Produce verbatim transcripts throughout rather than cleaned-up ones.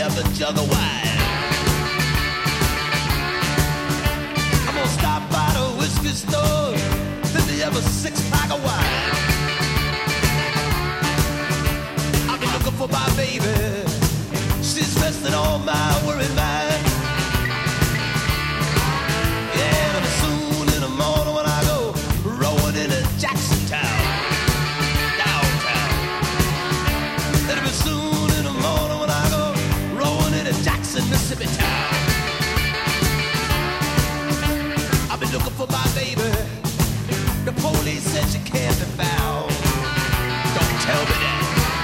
have a jug of wine. I'm gonna stop by the whiskey store. Let me have a six pack of wine. I've been looking for my baby. She's resting on my worried mind. Yeah, and soon in the morning when I go rolling into Jackson Town, downtown. It'll be soon in the morning when I go rolling into Jackson, Mississippi town. I've been looking for my baby. The police said she can't be found. Don't tell me that.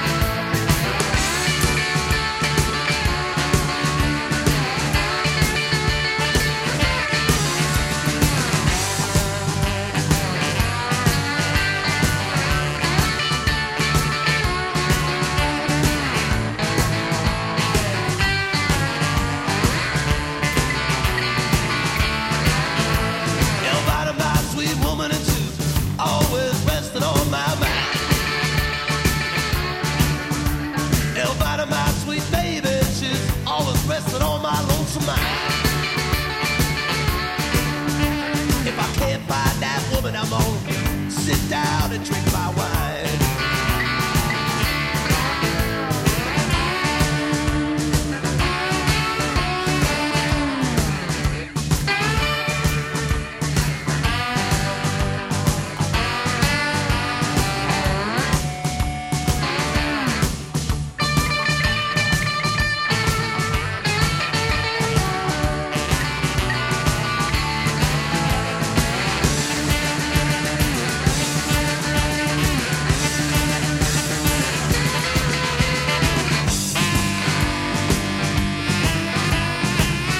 On my lonesome mind. If I can't find that woman, I'm gonna sit down and drink